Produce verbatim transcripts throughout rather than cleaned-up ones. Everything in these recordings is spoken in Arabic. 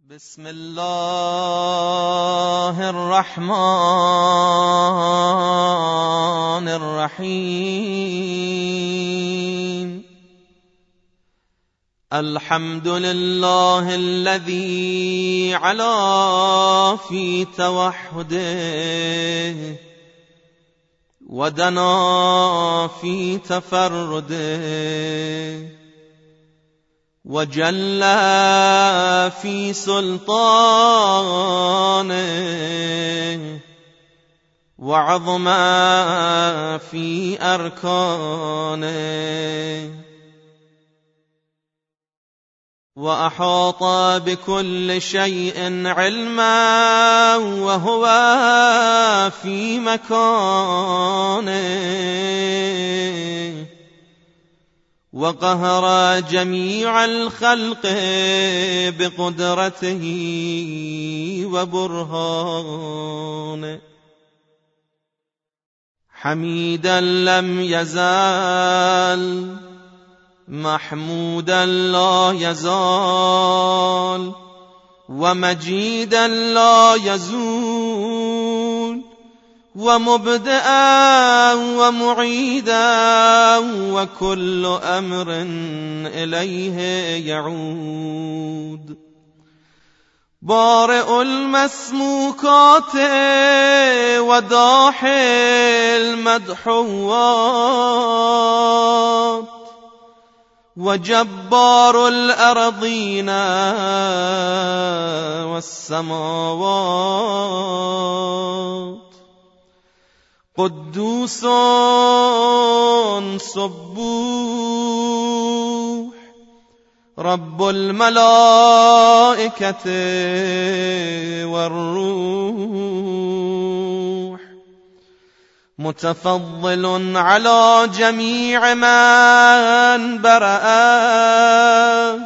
بسم الله الرحمن الرحيم. الحمد لله الذي علا في توحده ودنا في تفرده وجل في سلطانه وعظم في أركانه وأحاط بكل شيء علما وهو في مكانه وقهر جميع الخلق بقدرته وبرهانه. حميدا لم يزال محمودا لا يزال ومجيدا لا يزول ومبدئا ومعيدا وكل أمر إليه يعود. بارئ المسموكات وداحي المدحوات وجبار الأرضين والسماوات قدوس سبوح رب الملائكة والروح متفضل على جميع من برأ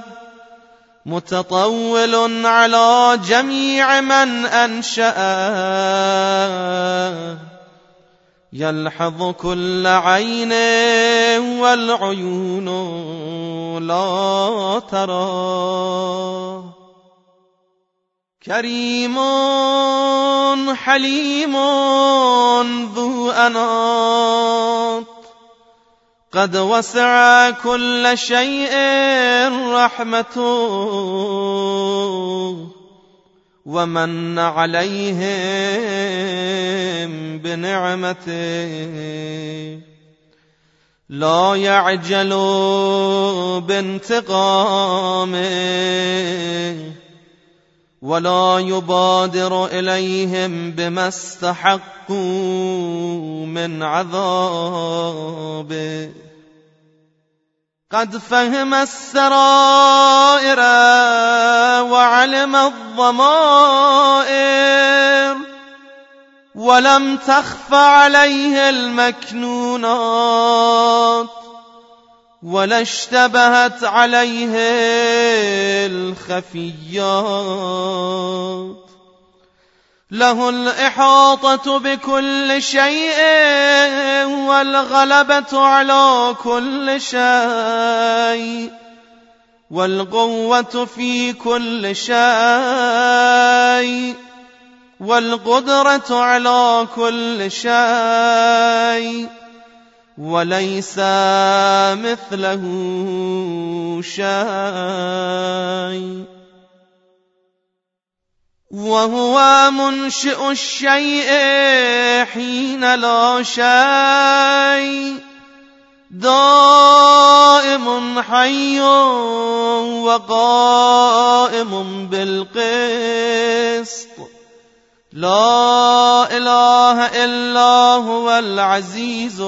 متطول على جميع من أنشأ يلحظ كل عين والعيون لا ترى. كريم حليم ذو أنات قد وسع كل شيء رحمته ومن عليهم بنعمته. لا يعجل بانتقامه ولا يبادر إليهم بما استحقوا من عذابه. قد فهم السرائر وعلم الضمائر ولم تخف عليه المكنونات ولا اشتبهت عليه الخفيات. له الإحاطة بكل شيء والغلبة على كل شيء والقوة في كل شيء والقدرة على كل شيء وليس مثله شيء. وهو منشئ الشيء حين لا شيء دائم حي وقائم بالقسط لا إله إلا هو العزيز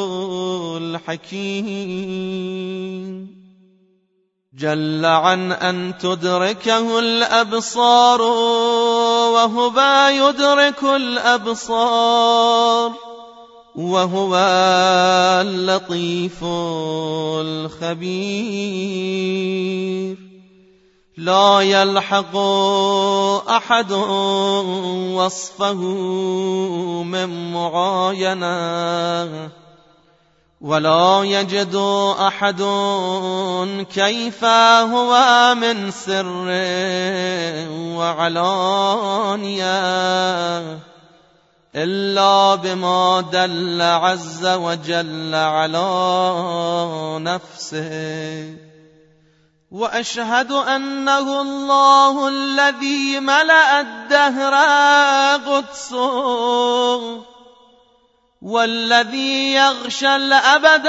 الحكيم. جل عن أن تدركه الأبصار وهو يدرك الأبصار وهو اللطيف الخبير. لا يلحق أحد وصفه من معاينة ولا يجد أحد كيف هو من سر وعلانية إلا بما دل عز وجل على نفسه. وأشهد أنه الله الذي ملأ الدهر قدسه، والذي يغشى الأبد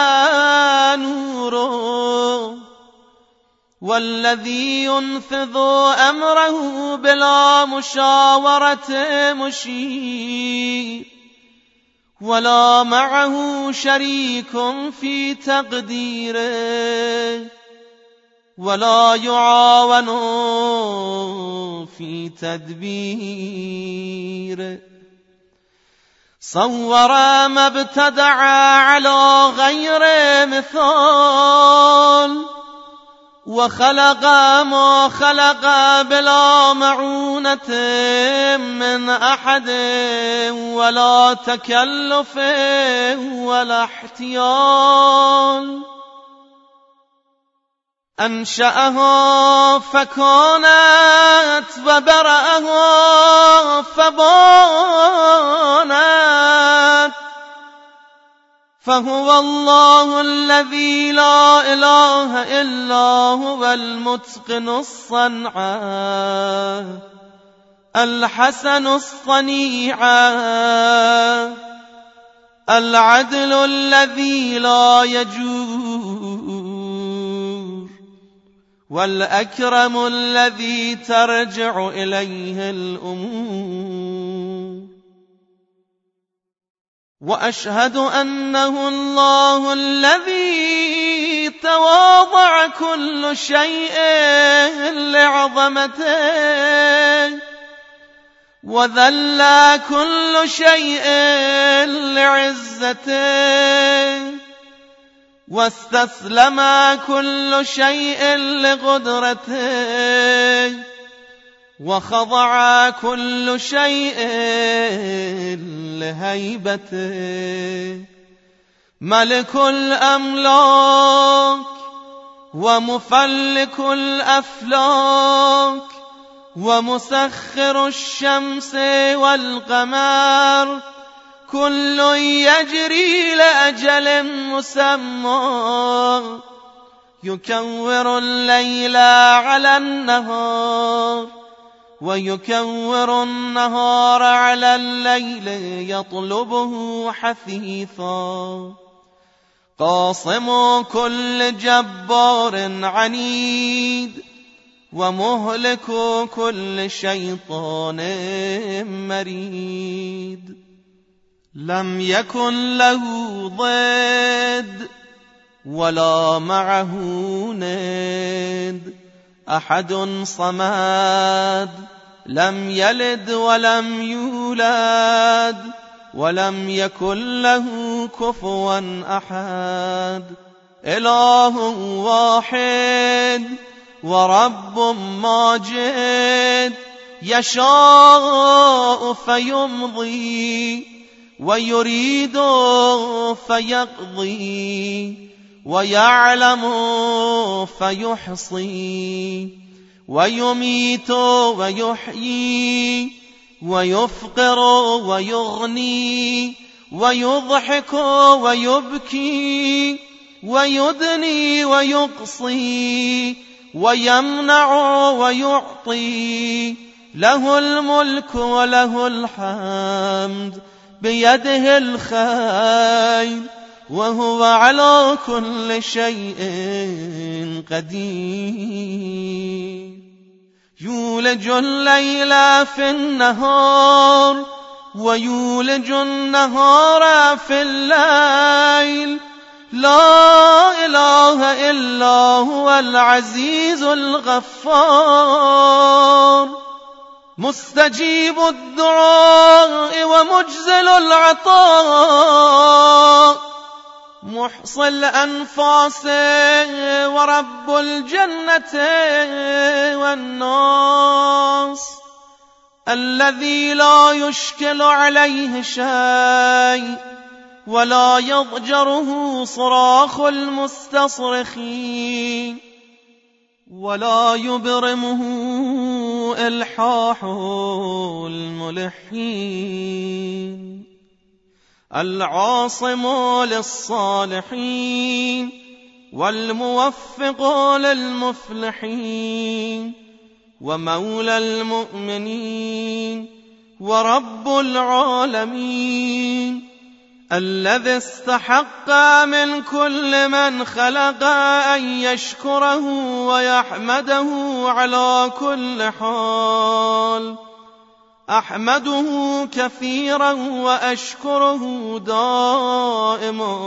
نوره، والذي ينفذ أمره بلا مشاورة مشير، ولا معه شريك في تقديره، ولا يعاون في تدبيره. صور ما ابتدع على غير مثال، وخلق ما خلق بلا معونة من أحد، ولا تكلف ولا احتيال. أنشأها فكانت، وبرأها فبانت، فهو الله الذي لا إله إلا هو المتقن الصنعة، الحسن الصنيعة، العدل الذي لا يجور، والأكرم الذي ترجع إليه الأمور. وأشهد أنه الله الذي تواضع كل شيء لعظمته، وذل كل شيء لعزته، واستسلم كل شيء لقدرته، وخضع كل شيء لهيبته. ملك الأملاك ومفلك الأفلاك، ومسخر الشمس والقمر، كل يجري لأجل مسمى، يكور الليل على النهار، ويكور النهار على الليل، يطلبه حثيثا. قاصم كل جبار عنيد، ومهلك كل شيطان مريد. لم يكن له ضد ولا معه ند، أحد صمد، لم يلد ولم يولد، ولم يكن له كفوا أحد. إله واحد ورب ماجد، يشاء فيمضي، ويريد فيقضي، ويعلم فيحصي، ويميت ويحيي، ويفقر ويغني، ويضحك ويبكي، ويدني ويقصي، ويمنع ويعطي. له الملك وله الحمد، بيده الخير، وهو على كل شيء قدير. يولج الليل في النهار، ويولج النهار في الليل، لا إله إلا هو العزيز الغفار. مستجيب الدعاء ومجزل العطاء، محصي الأنفاس ورب الجنة والناس، الذي لا يشكل عليه شيء، ولا يضجره صراخ المستصرخين، ولا يبرمه إلحاح الملحين، العاصم للصالحين والموفق للمفلحين ومولى المؤمنين ورب العالمين، الذي استحق من كل من خلق أن يشكره ويحمده على كل حال. أحمده كثيرا وأشكره دائما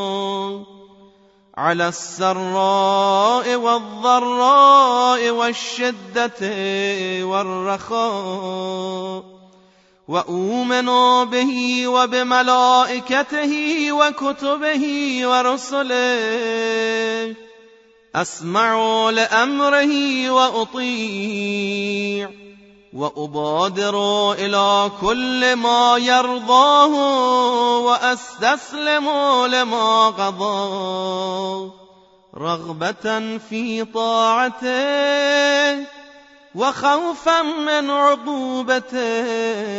على السراء والضراء والشدة والرخاء، وأؤمن به وبملائكته وكتبه ورسله، أسمع لأمره وأطيع، وأبادر إلى كل ما يرضاه وأستسلم لما قضاه، رغبة في طاعته وخوفا من عقوبته،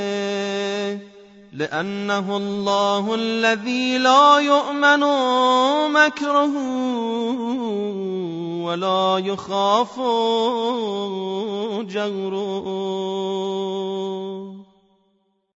لأنه الله الذي لا يؤمن مكره ولا يخاف جوره.